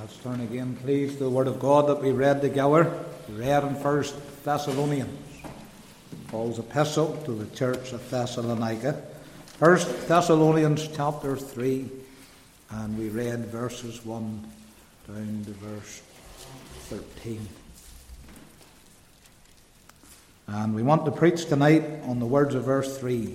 Let's turn again, please, to the Word of God that we read together. We read in 1 Thessalonians, Paul's epistle to the church of Thessalonica. 1 Thessalonians chapter 3, and we read verses 1 down to verse 13. And we want to preach tonight on the words of verse 3.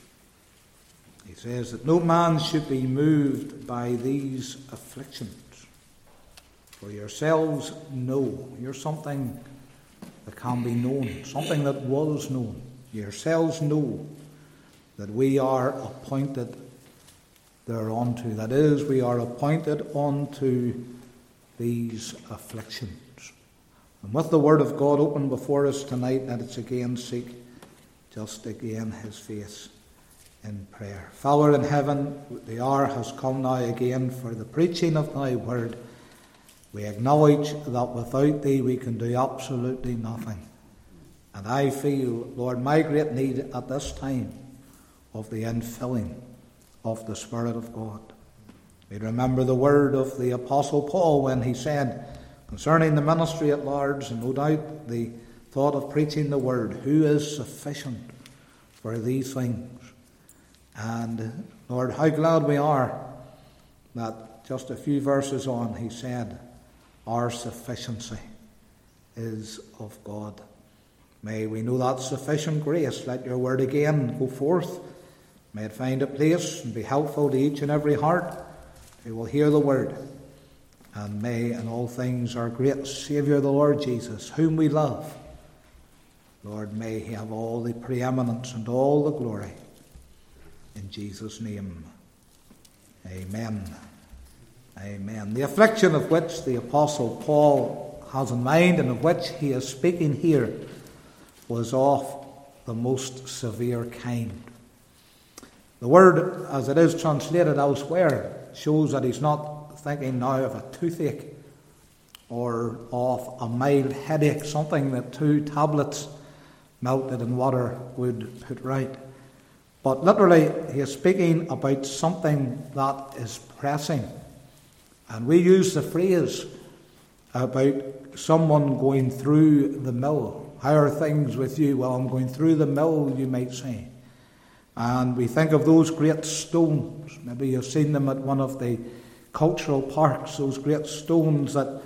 He says that no man should be moved by these afflictions. For yourselves know, you're something that can be known, something that was known. Yourselves know that we are appointed thereunto. That is, we are appointed unto these afflictions. And with the Word of God open before us tonight, let us again seek just again His face in prayer. Father in heaven, the hour has come now again for the preaching of Thy Word. We acknowledge that without Thee we can do absolutely nothing. And I feel, Lord, my great need at this time of the infilling of the Spirit of God. We remember the word of the Apostle Paul when he said, concerning the ministry at large, and no doubt the thought of preaching the Word, who is sufficient for these things? And Lord, how glad we are that just a few verses on he said, our sufficiency is of God. May we know that sufficient grace. Let your word again go forth. May it find a place and be helpful to each and every heart who will hear the word. And may in all things our great Saviour, the Lord Jesus, whom we love, Lord, may He have all the preeminence and all the glory. In Jesus' name, amen. Amen. The affliction of which the Apostle Paul has in mind and of which he is speaking here was of the most severe kind. The word, as it is translated elsewhere, shows that he's not thinking now of a toothache or of a mild headache, something that 2 tablets melted in water would put right. But literally, he is speaking about something that is pressing. And we use the phrase about someone going through the mill. How are things with you? Well, I'm going through the mill, you might say. And we think of those great stones. Maybe you've seen them at one of the cultural parks, those great stones that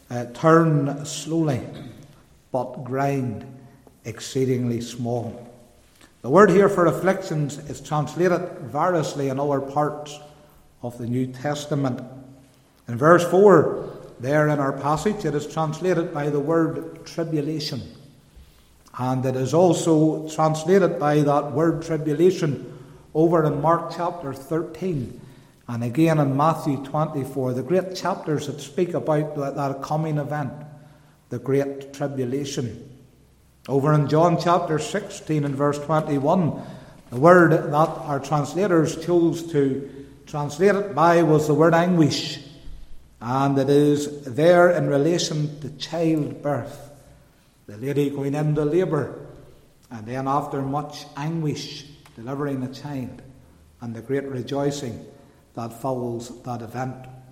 turn slowly but grind exceedingly small. The word here for afflictions is translated variously in other parts of the New Testament. In verse 4, there in our passage, it is translated by the word tribulation. And it is also translated by that word tribulation over in Mark chapter 13 and again in Matthew 24, the great chapters that speak about that coming event, the great tribulation. Over in John chapter 16 and verse 21, the word that our translators chose to translate it by was the word anguish. And it is there in relation to childbirth. The lady going into labour, and then after much anguish, delivering a child, and the great rejoicing that follows that event.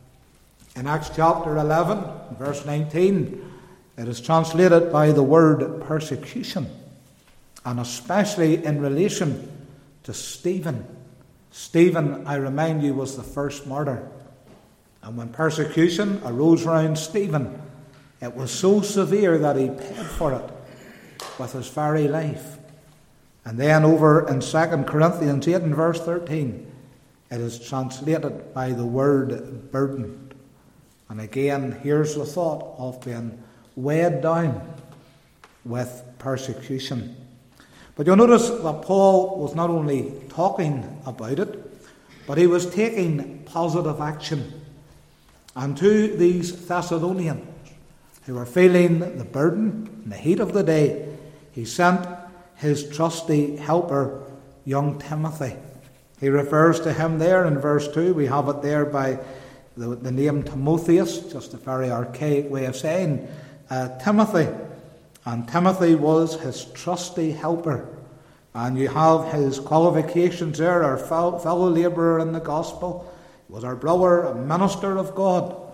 In Acts chapter 11, verse 19, it is translated by the word persecution, and especially in relation to Stephen. Stephen, I remind you, was the first martyr. And when persecution arose around Stephen, it was so severe that he paid for it with his very life. And then over in 2 Corinthians 8 and verse 13, it is translated by the word burdened. And again, here's the thought of being weighed down with persecution. But you'll notice that Paul was not only talking about it, but he was taking positive action. And to these Thessalonians who were feeling the burden and the heat of the day, he sent his trusty helper, young Timothy. He refers to him there in verse 2. We have it there by the name Timotheus, just a very archaic way of saying Timothy. And Timothy was his trusty helper. And you have his qualifications there, our fellow labourer in the gospel. He was our brother, a minister of God.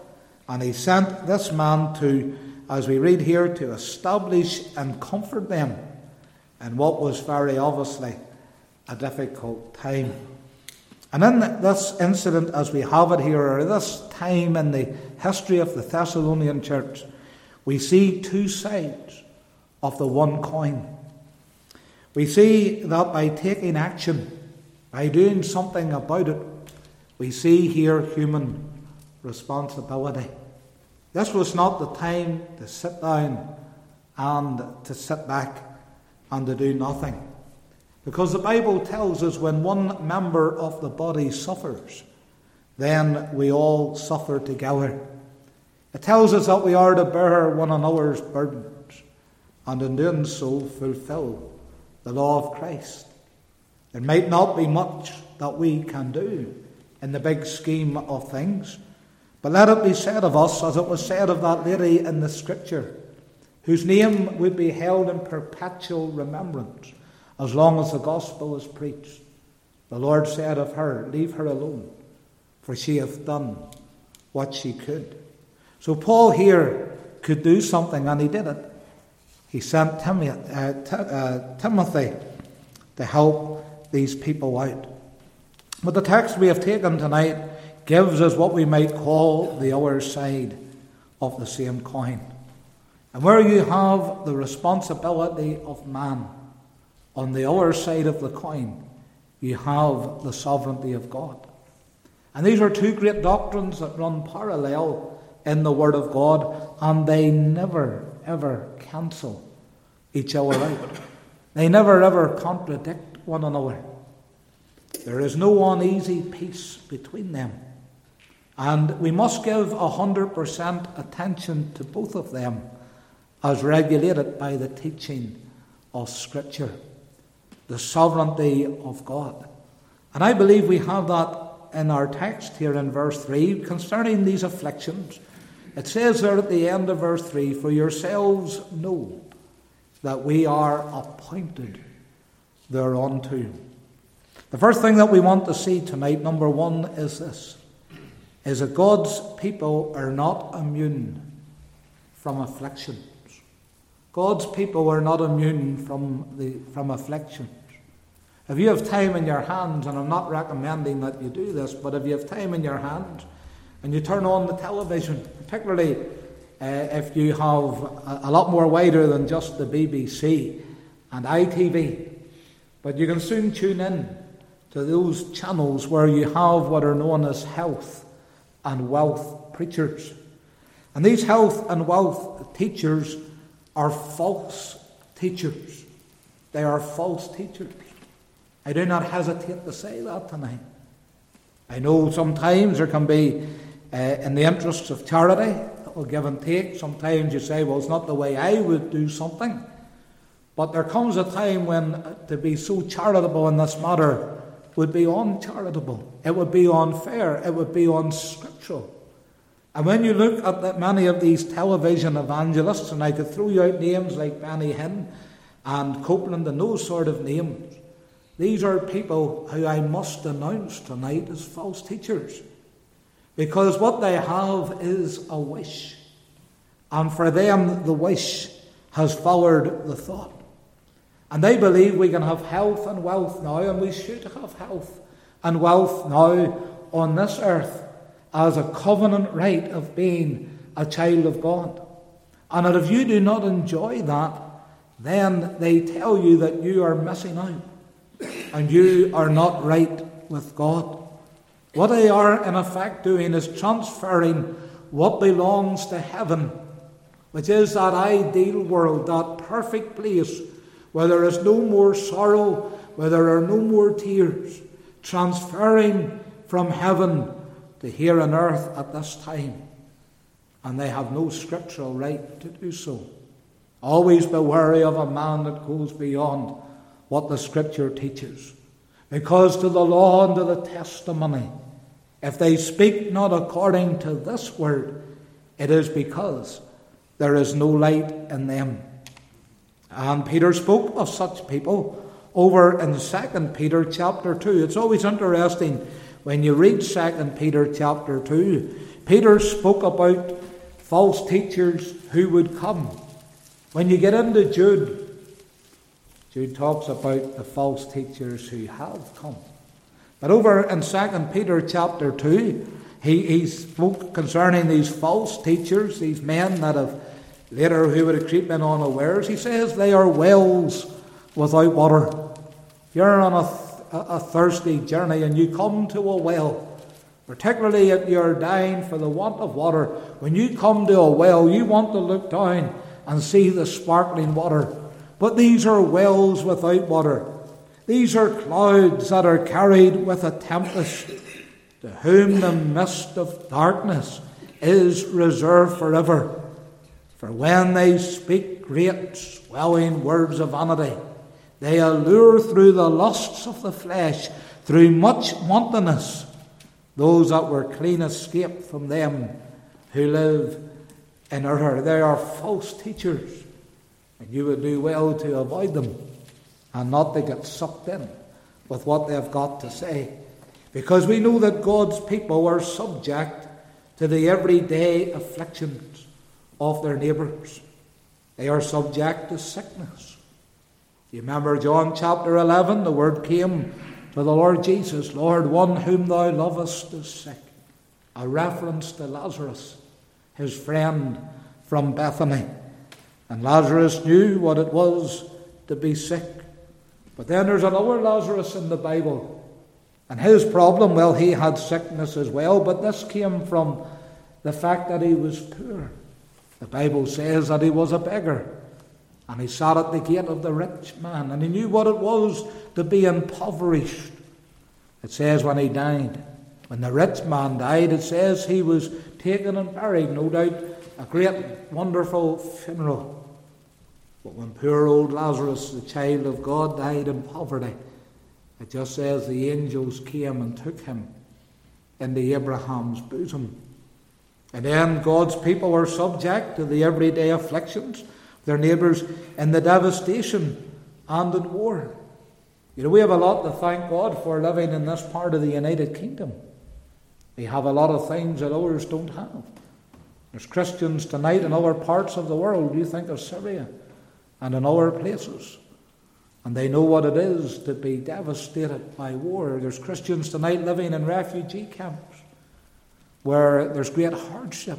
And he sent this man to, as we read here, to establish and comfort them in what was very obviously a difficult time. And in this incident, as we have it here, or this time in the history of the Thessalonian church, we see two sides of the one coin. We see that by taking action, by doing something about it, we see here human responsibility. This was not the time to sit down and to sit back and to do nothing. Because the Bible tells us when one member of the body suffers, then we all suffer together. It tells us that we are to bear one another's burdens, and in doing so fulfill the law of Christ. There might not be much that we can do in the big scheme of things, but let it be said of us, as it was said of that lady in the Scripture, whose name would be held in perpetual remembrance as long as the gospel is preached. The Lord said of her, "Leave her alone, for she hath done what she could." So Paul here could do something, and he did it. He sent Timothy to help these people out. But the text we have taken tonight gives us what we might call the other side of the same coin. And where you have the responsibility of man, on the other side of the coin, you have the sovereignty of God. And these are two great doctrines that run parallel in the Word of God, and they never, ever cancel each other out. They never, ever contradict one another. There is no uneasy peace between them. And we must give 100% attention to both of them as regulated by the teaching of Scripture, the sovereignty of God. And I believe we have that in our text here in verse 3 concerning these afflictions. It says there at the end of verse 3, "For yourselves know that we are appointed thereunto." The first thing that we want to see tonight, number one, is this, is that God's people are not immune from afflictions. God's people are not immune from afflictions. If you have time in your hands, and I'm not recommending that you do this, but if you have time in your hands and you turn on the television, particularly if you have a lot more wider than just the BBC and ITV, but you can soon tune in to those channels where you have what are known as health and wealth preachers. And these health and wealth teachers are false teachers. They are false teachers. I do not hesitate to say that tonight. I know sometimes there can be, in the interests of charity, that will give and take. Sometimes you say, well, it's not the way I would do something. But there comes a time when to be so charitable in this matter would be uncharitable. It would be unfair. It would be unscriptural. And when you look at many of these television evangelists, and I could throw you out names like Benny Hinn and Copeland and those sort of names, these are people who I must denounce tonight as false teachers. Because what they have is a wish. And for them, the wish has followed the thought. And they believe we can have health and wealth now, and we should have health and wealth now on this earth as a covenant right of being a child of God. And that if you do not enjoy that, then they tell you that you are missing out and you are not right with God. What they are in effect doing is transferring what belongs to heaven, which is that ideal world, that perfect place where there is no more sorrow, where there are no more tears, transferring from heaven to here on earth at this time. And they have no scriptural right to do so. Always be wary of a man that goes beyond what the Scripture teaches. Because to the law and to the testimony, if they speak not according to this word, it is because there is no light in them. And Peter spoke of such people over in 2 Peter chapter 2. It's always interesting when you read 2 Peter chapter 2. Peter spoke about false teachers who would come. When you get into Jude talks about the false teachers who have come. But over in 2 Peter chapter 2, he spoke concerning these false teachers, these men that have later who would have creeped in unawares. He says they are wells without water. If you're on a thirsty journey and you come to a well, particularly if you're dying for the want of water, when you come to a well, you want to look down and see the sparkling water. But these are wells without water. These are clouds that are carried with a tempest, to whom the mist of darkness is reserved forever. For when they speak great swelling words of vanity, they allure through the lusts of the flesh, through much wantonness, those that were clean escaped from them who live in error. They are false teachers, and you would do well to avoid them and not to get sucked in with what they've got to say. Because we know that God's people are subject to the everyday afflictions of their neighbours. They are subject to sickness. You remember John chapter 11, the word came to the Lord Jesus, Lord, one whom thou lovest is sick. A reference to Lazarus, his friend from Bethany. And Lazarus knew what it was to be sick. But then there's another Lazarus in the Bible. And his problem, well, he had sickness as well, but this came from the fact that he was poor. The Bible says that he was a beggar. And he sat at the gate of the rich man, and he knew what it was to be impoverished. It says when he died, when the rich man died, it says he was taken and buried, no doubt a great, wonderful funeral. But when poor old Lazarus, the child of God, died in poverty, it just says the angels came and took him into Abraham's bosom. And then God's people were subject to the everyday afflictions of their neighbours in the devastation and in war. You know, we have a lot to thank God for living in this part of the United Kingdom. We have a lot of things that others don't have. There's Christians tonight in other parts of the world. You think of Syria and in other places. And they know what it is to be devastated by war. There's Christians tonight living in refugee camps where there's great hardship.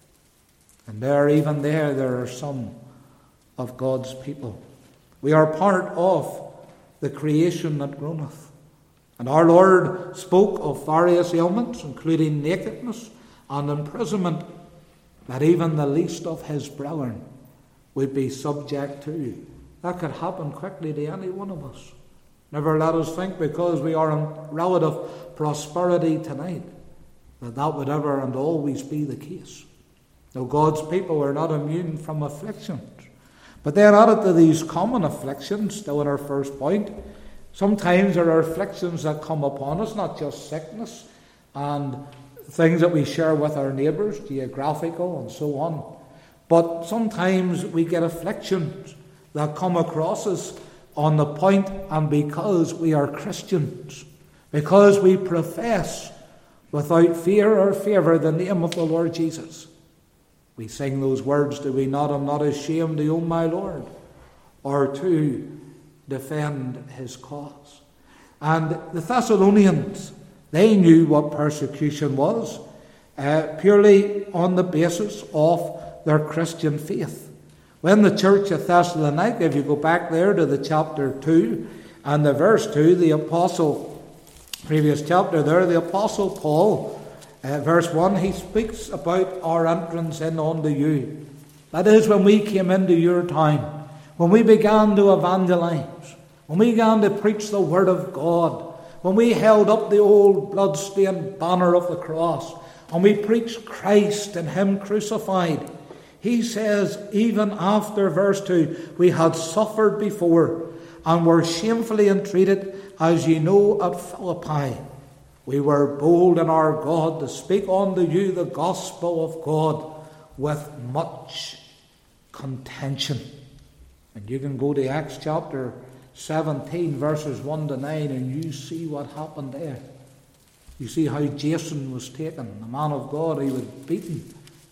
And even there are some of God's people. We are part of the creation that groaneth. And our Lord spoke of various ailments, including nakedness and imprisonment, that even the least of his brethren would be subject to. That could happen quickly to any one of us. Never let us think because we are in relative prosperity tonight that would ever and always be the case. Now, God's people are not immune from afflictions. But then added to these common afflictions, still in our first point, sometimes there are afflictions that come upon us, not just sickness and things that we share with our neighbours, geographical and so on. But sometimes we get afflictions that come across us on the point and because we are Christians, because we profess without fear or favour the name of the Lord Jesus. We sing those words, do we not? I'm not ashamed to own my Lord, or to defend his cause. And the Thessalonians, they knew what persecution was, purely on the basis of their Christian faith. When the church of Thessalonica, if you go back there to the chapter 2 and the verse 2, the apostle, previous chapter there, the apostle Paul, verse 1, he speaks about our entrance in unto you. That is when we came into your town, when we began to evangelize, when we began to preach the word of God, when we held up the old blood-stained banner of the cross, and we preached Christ and him crucified. He says, even after verse 2, we had suffered before and were shamefully entreated, as ye know, at Philippi. We were bold in our God to speak unto you the gospel of God with much contention. And you can go to Acts chapter 17, verses 1 to 9, and you see what happened there. You see how Jason was taken, the man of God. He was beaten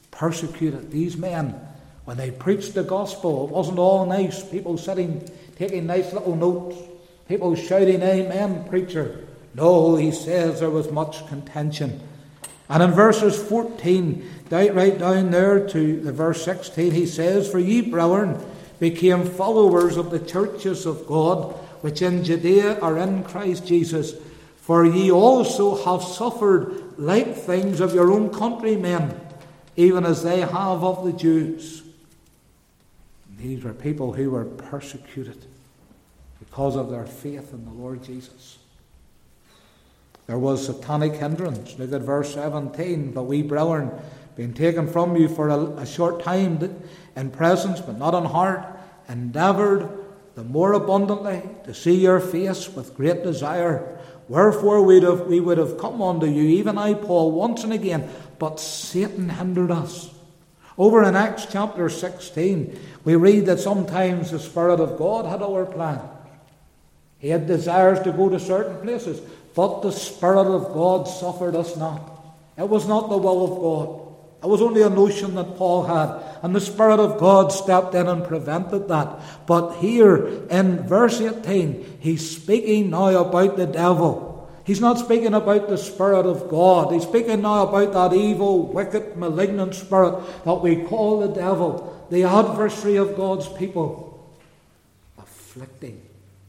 persecuted. These men, when they preached the gospel, it wasn't all nice. People sitting, taking nice little notes. People shouting, "Amen, preacher." No, he says there was much contention. And in verses 14, right down there to the verse 16, he says, "For ye, brethren, became followers of the churches of God, which in Judea are in Christ Jesus. For ye also have suffered like things of your own countrymen, even as they have of the Jews." These were people who were persecuted because of their faith in the Lord Jesus. There was satanic hindrance. Look at verse 17. "But we, brethren, being taken from you for a short time in presence, but not in heart, endeavoured the more abundantly to see your face with great desire. Wherefore we would have come unto you, even I, Paul, once and again, but Satan hindered us." Over in Acts chapter 16, we read that sometimes the Spirit of God had other plans. He had desires to go to certain places, but the Spirit of God suffered us not. It was not the will of God. It was only a notion that Paul had, and the Spirit of God stepped in and prevented that. But here in verse 18, he's speaking now about the devil. He's not speaking about the Spirit of God. He's speaking now about that evil, wicked, malignant spirit that we call the devil, the adversary of God's people, afflicting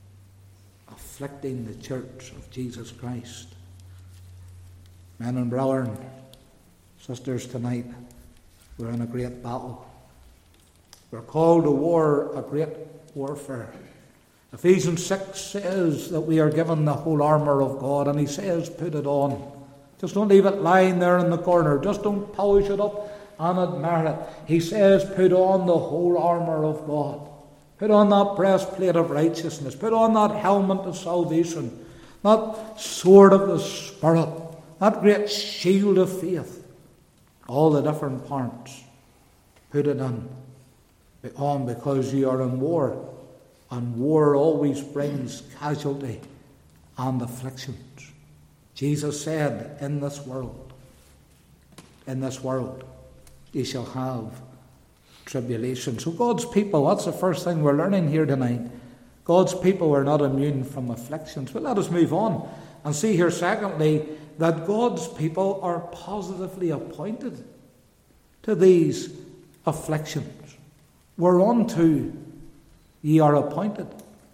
the church of Jesus Christ. Men and brethren, sisters, tonight we're in a great battle. We're called to war, a great warfare. Ephesians 6 says that we are given the whole armour of God, and he says put it on. Just don't leave it lying there in the corner. Just don't polish it up and admire it. He says put on the whole armour of God. Put on that breastplate of righteousness. Put on that helmet of salvation. That sword of the Spirit. That great shield of faith. All the different parts. Put it on because you are in war. And war always brings casualty and afflictions. Jesus said, in this world, ye shall have tribulation. So God's people, that's the first thing we're learning here tonight. God's people are not immune from afflictions. But let us move on and see here, secondly, that God's people are positively appointed to these afflictions. Whereunto ye are appointed.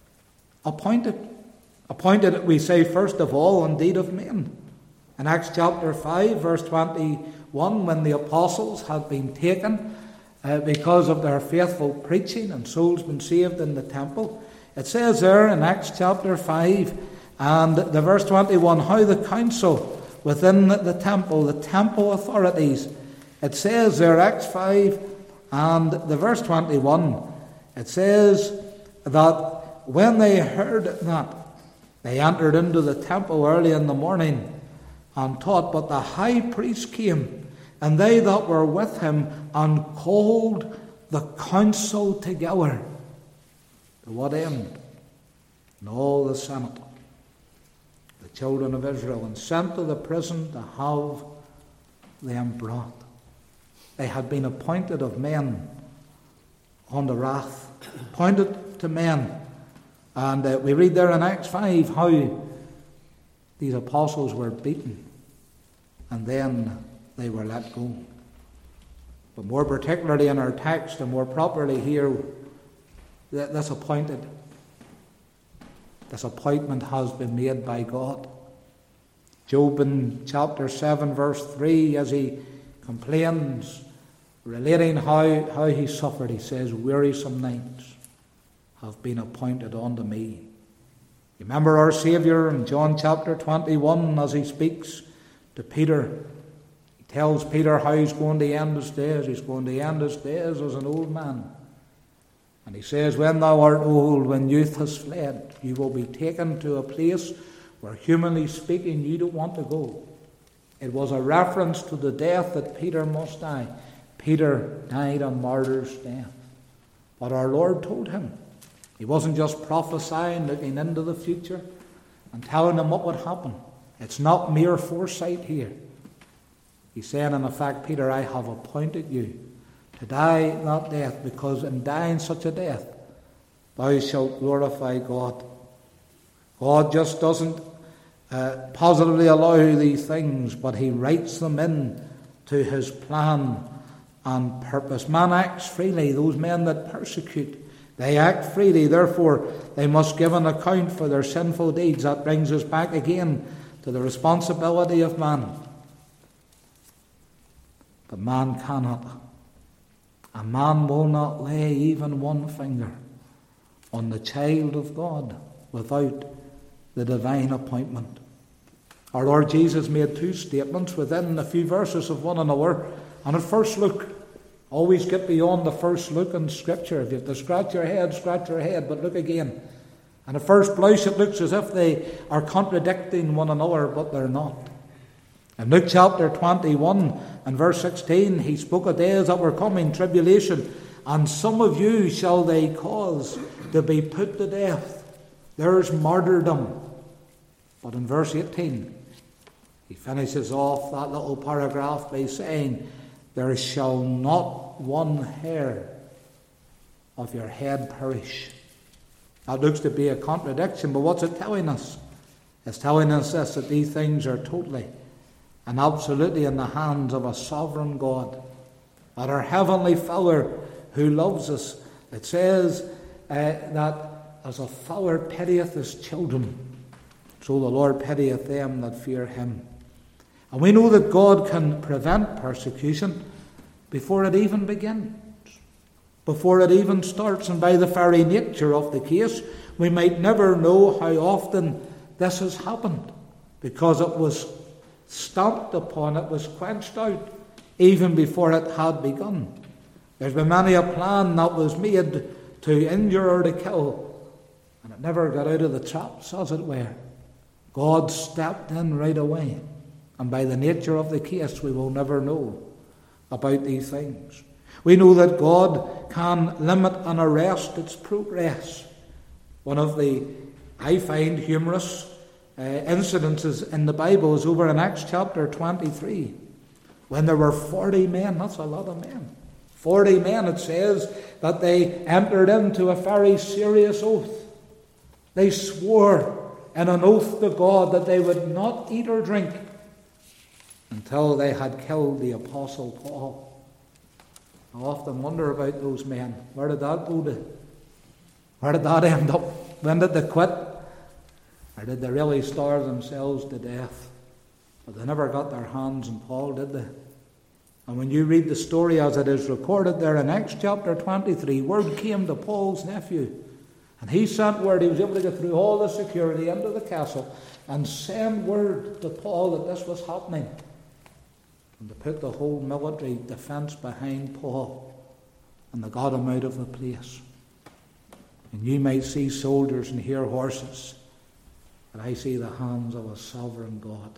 Appointed, we say, first of all, indeed of men. In Acts chapter 5, verse 21, when the apostles had been taken because of their faithful preaching and souls been saved in the temple, it says there in Acts chapter 5 and the verse 21, how the council within the temple authorities, it says there, Acts 5 and the verse 21, it says that when they heard that, they entered into the temple early in the morning and taught. But the high priest came, and they that were with him, and called the council together. To what end? And all the Senate, the children of Israel, and sent to the prison to have them brought. They had been appointed of men unto wrath, appointed to men. And we read there in Acts 5 how these apostles were beaten and then they were let go. But more particularly in our text, and more properly here, this appointment has been made by God. Job in chapter 7 verse 3, as he complains, relating how he suffered, he says, wearisome nights have been appointed unto me. Remember our Saviour in John chapter 21, as he speaks to Peter. He tells Peter how he's going to end his days. He's going to end his days as an old man. And he says, when thou art old, when youth has fled, you will be taken to a place where, humanly speaking, you don't want to go. It was a reference to the death that Peter must die. Peter died a martyr's death. But our Lord told him. He wasn't just prophesying, looking into the future and telling them what would happen. It's not mere foresight here. He's saying, in effect, Peter, I have appointed you to die that death, because in dying such a death, thou shalt glorify God. God just doesn't positively allow these things, but he writes them in to his plan and purpose. Man acts freely. Those men that persecute, they act freely. Therefore, they must give an account for their sinful deeds. That brings us back again to the responsibility of man. But man cannot. A man will not lay even one finger on the child of God without the divine appointment. Our Lord Jesus made two statements within a few verses of one another. And at first look, always get beyond the first look in Scripture. If you have to scratch your head, but look again. And at first blush it looks as if they are contradicting one another, but they're not. In Luke chapter 21 and verse 16, he spoke of days that were coming, tribulation, and some of you shall they cause to be put to death. There's martyrdom. But in verse 18, he finishes off that little paragraph by saying, there shall not one hair of your head perish. That looks to be a contradiction, but what's it telling us? It's telling us this, that these things are totally and absolutely in the hands of a sovereign God, that our heavenly Father who loves us, it says that as a father pitieth his children, so the Lord pitieth them that fear him. And we know that God can prevent persecution before it even begins, before it even starts. And by the very nature of the case, we might never know how often this has happened, because it was stamped upon, it was quenched out even before it had begun. There's been many a plan that was made to injure or to kill, and it never got out of the traps, as it were. God stepped in right away. And by the nature of the case, we will never know about these things. We know that God can limit and arrest its progress. One of the, I find, humorous incidences in the Bible is over in Acts chapter 23, when there were 40 men. That's a lot of men. 40 men, it says, that they entered into a very serious oath. They swore in an oath to God that they would not eat or drink until they had killed the Apostle Paul. I often wonder about those men. Where did that go to? Where did that end up? When did they quit? Or did they really starve themselves to death? But they never got their hands on Paul, did they? And when you read the story as it is recorded there in Acts chapter 23, word came to Paul's nephew. And he sent word. He was able to get through all the security into the castle and send word to Paul that this was happening. And to put the whole military defence behind Paul. And they got him out of the place. And you might see soldiers and hear horses. But I see the hands of a sovereign God.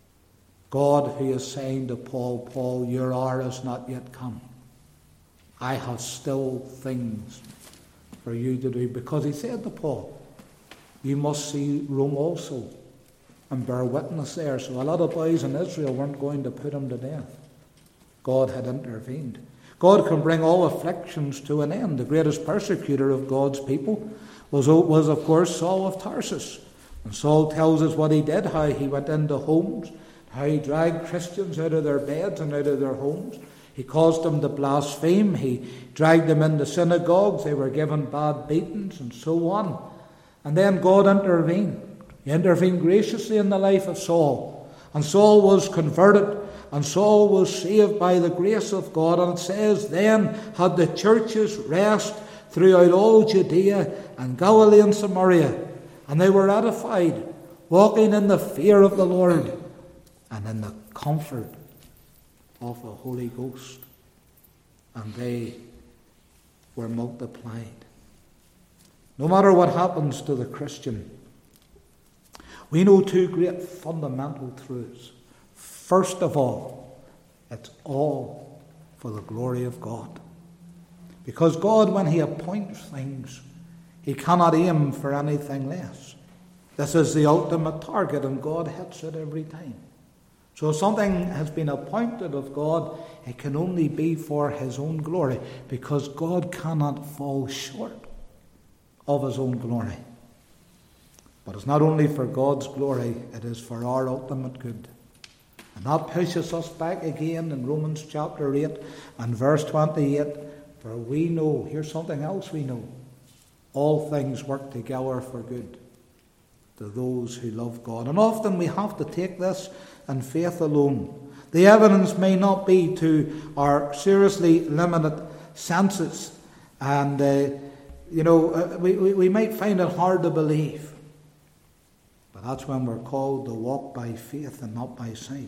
God who is saying to Paul, Paul, your hour is not yet come. I have still things for you to do. Because he said to Paul, you must see Rome also and bear witness there. So a lot of boys in Israel weren't going to put him to death. God had intervened. God can bring all afflictions to an end. The greatest persecutor of God's people was of course, Saul of Tarsus. And Saul tells us what he did, how he went into homes, how he dragged Christians out of their beds and out of their homes. He caused them to blaspheme. He dragged them into synagogues. They were given bad beatings and so on. And then God intervened. He intervened graciously in the life of Saul. And Saul was converted. And Saul was saved by the grace of God. And it says, then had the churches rest throughout all Judea and Galilee and Samaria. And they were edified, walking in the fear of the Lord and in the comfort of the Holy Ghost. And they were multiplied. No matter what happens to the Christian, we know two great fundamental truths. First of all, it's all for the glory of God. Because God, when he appoints things, he cannot aim for anything less. This is the ultimate target, and God hits it every time. So if something has been appointed of God, it can only be for his own glory, because God cannot fall short of his own glory. But it's not only for God's glory, it is for our ultimate good. And that pushes us back again in Romans chapter 8 and verse 28, for we know, here's something else we know, all things work together for good to those who love God. And often we have to take this in faith alone. The evidence may not be to our seriously limited senses, and we might find it hard to believe. But that's when we're called to walk by faith and not by sight.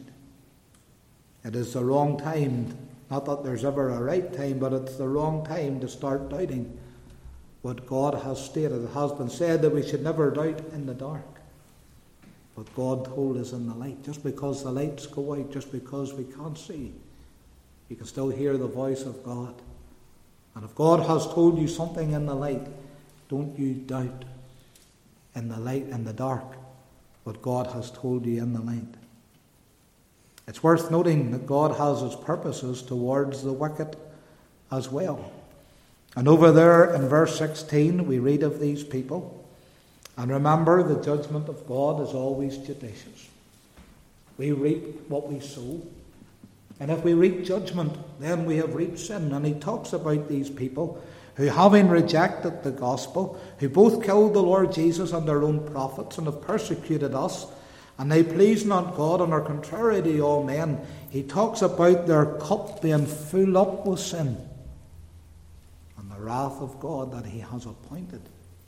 It is the wrong time, not that there's ever a right time, but it's the wrong time to start doubting what God has stated. It has been said that we should never doubt in the dark. But God told us in the light. Just because the lights go out, just because we can't see, you can still hear the voice of God. And if God has told you something in the light, don't you doubt in the light, in the dark, what God has told you in the light. It's worth noting that God has his purposes towards the wicked as well. And over there in verse 16 we read of these people. And remember, the judgment of God is always judicious. We reap what we sow. And if we reap judgment, then we have reaped sin. And he talks about these people who, having rejected the gospel, who both killed the Lord Jesus and their own prophets, and have persecuted us, and they please not God and are contrary to all men. He talks about their cup being full up with sin, and the wrath of God that he has appointed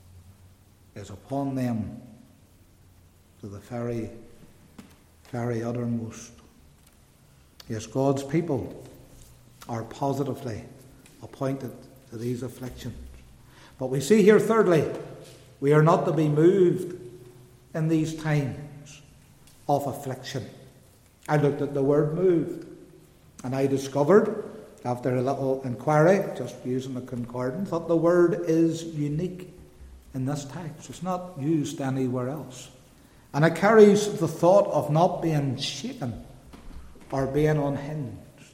is upon them to the very, very uttermost. Yes, God's people are positively appointed to these afflictions. But we see here, thirdly, we are not to be moved in these times of affliction. I looked at the word moved, and I discovered, after a little inquiry, just using the concordance, that the word is unique in this text. It's not used anywhere else. And it carries the thought of not being shaken or being unhinged.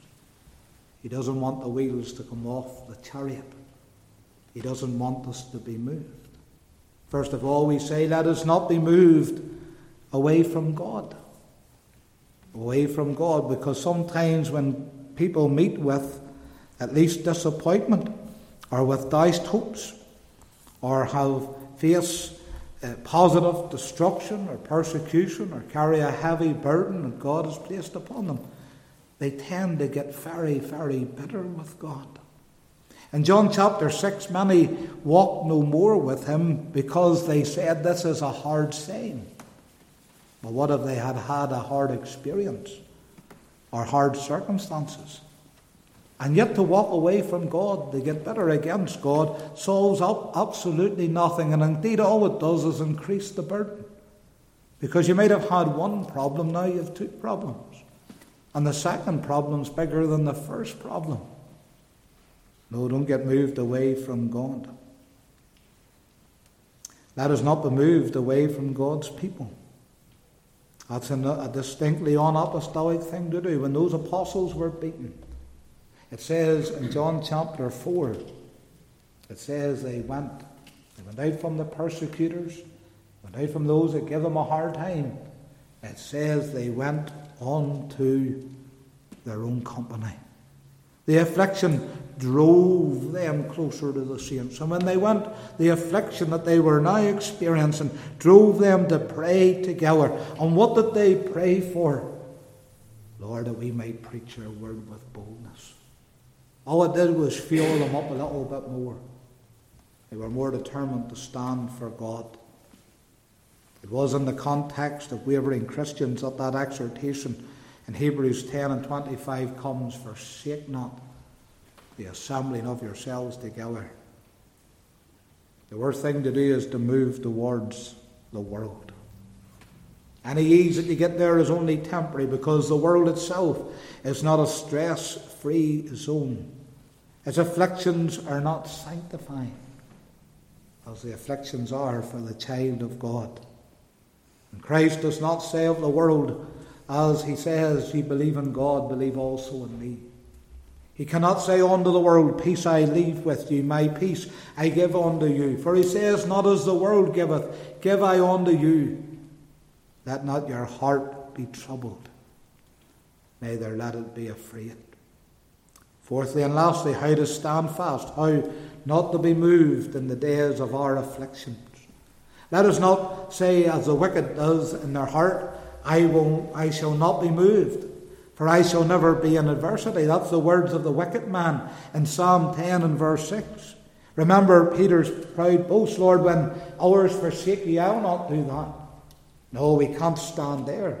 He doesn't want the wheels to come off the chariot. He doesn't want us to be moved. First of all, we say, let us not be moved away from God. Away from God, because sometimes when people meet with at least disappointment, or with dashed hopes, or have faced positive destruction or persecution, or carry a heavy burden that God has placed upon them, they tend to get very, very bitter with God. In John chapter 6, many walked no more with him because they said, this is a hard saying. But what if they had had a hard experience or hard circumstances? And yet to walk away from God, to get bitter against God, solves up absolutely nothing. And indeed all it does is increase the burden. Because you might have had one problem, now you have two problems. And the second problem's bigger than the first problem. No, don't get moved away from God. Let us not be moved away from God's people. That's a distinctly unapostolic thing to do. When those apostles were beaten, it says in John chapter 4, it says they went out from the persecutors, went out from those that give them a hard time. It says they went on to their own company. The affliction drove them closer to the saints. And when they went, the affliction that they were now experiencing drove them to pray together. And what did they pray for? Lord, that we might preach your word with boldness. All it did was fuel them up a little bit more. They were more determined to stand for God. It was in the context of wavering Christians that that exhortation in Hebrews 10 and 25 comes, forsake not the assembling of yourselves together. The worst thing to do is to move towards the world. Any ease that you get there is only temporary, because the world itself is not a stress-free zone. Its afflictions are not sanctifying, as the afflictions are for the child of God. And Christ does not say of the world as he says, ye believe in God, believe also in me. He cannot say unto the world, peace I leave with you, my peace I give unto you. For he says, not as the world giveth, give I unto you. Let not your heart be troubled, neither let it be afraid. Fourthly and lastly, how to stand fast, how not to be moved in the days of our afflictions. Let us not say as the wicked does in their heart, I shall not be moved, for I shall never be in adversity. That's the words of the wicked man in Psalm 10 and verse 6. Remember Peter's proud boast, Lord, when others forsake you, I will not do that. No, we can't stand there.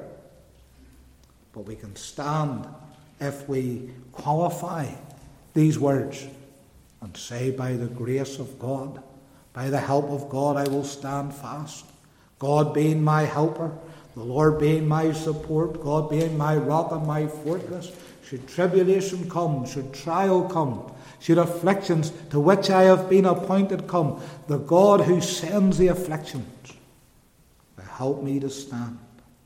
But we can stand if we qualify these words and say, by the grace of God, by the help of God, I will stand fast. God being my helper, the Lord being my support, God being my rock and my fortress. Should tribulation come, should trial come, should afflictions to which I have been appointed come, the God who sends the afflictions will help me to stand.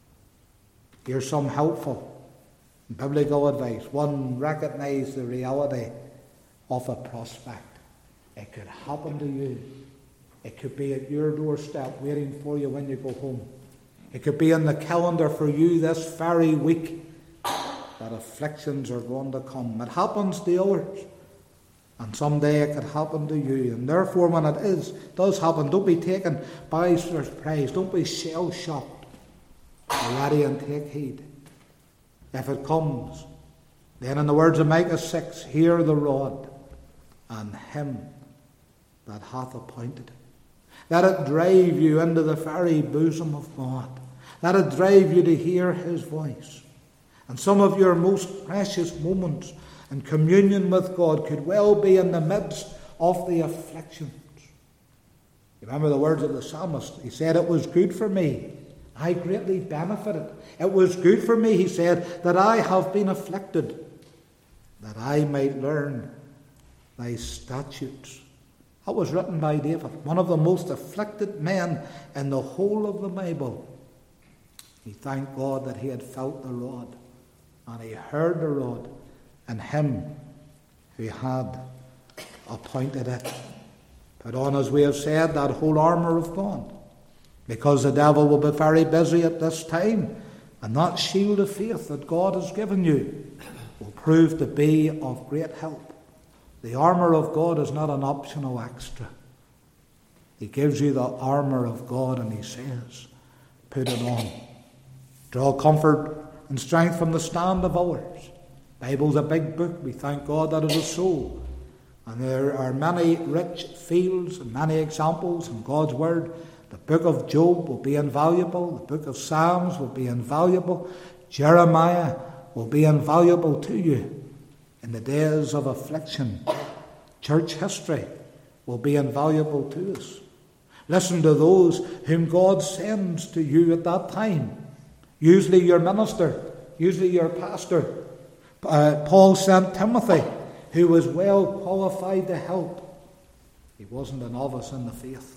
Here's some helpful biblical advice. One, recognize the reality of a prospect. It could happen to you. It could be at your doorstep waiting for you when you go home. It could be in the calendar for you this very week that afflictions are going to come. It happens to others, and someday it could happen to you. And therefore, when it does happen, don't be taken by surprise. Don't be shell-shocked. Be ready and take heed. If it comes, then in the words of Micah 6, hear the rod and him that hath appointed. Let it drive you into the very bosom of God. Let it drive you to hear his voice. And some of your most precious moments in communion with God could well be in the midst of the afflictions. You remember the words of the psalmist. He said, it was good for me. I greatly benefited. It was good for me, he said, that I have been afflicted, that I might learn thy statutes. That was written by David, one of the most afflicted men in the whole of the Bible. He thanked God that he had felt the rod, and he heard the rod, and him who had appointed it. Put on, as we have said, that whole armour of God, because the devil will be very busy at this time, and that shield of faith that God has given you will prove to be of great help. The armour of God is not an optional extra. He gives you the armour of God, and he says, put it on. Draw comfort and strength from the stand of others. The Bible's a big book. We thank God that it is so. And there are many rich fields and many examples in God's Word. The book of Job will be invaluable. The book of Psalms will be invaluable. Jeremiah will be invaluable to you in the days of affliction. Church history will be invaluable to us. Listen to those whom God sends to you at that time. Usually your minister, usually your pastor. Paul sent Timothy, who was well qualified to help. He wasn't a novice in the faith.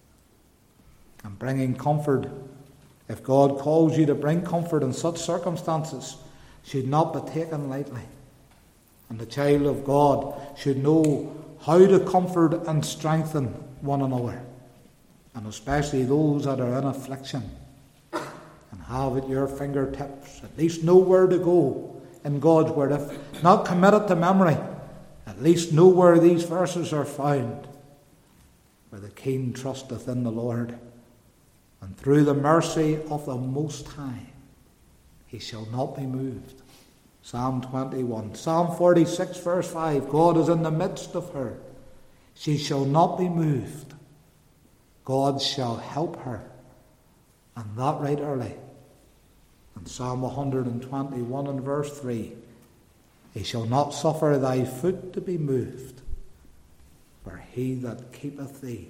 And bringing comfort, if God calls you to bring comfort in such circumstances, should not be taken lightly. And the child of God should know how to comfort and strengthen one another, and especially those that are in affliction, and have at your fingertips at least know where to go in God's Word. If not committed to memory, at least know where these verses are found. For the king trusteth in the Lord, and through the mercy of the Most High he shall not be moved. Psalm 21. Psalm 46 verse 5. God is in the midst of her. She shall not be moved. God shall help her. And that right early. And Psalm 121 and verse 3. He shall not suffer thy foot to be moved. For he that keepeth thee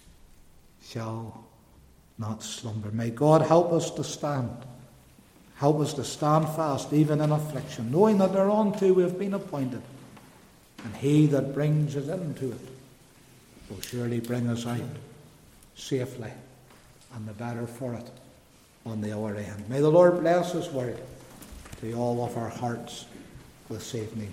shall not slumber. May God help us to stand. Help us to stand fast even in affliction, knowing that thereunto we have been appointed. And he that brings us into it will surely bring us out safely and the better for it on the other end. May the Lord bless his word to all of our hearts with saving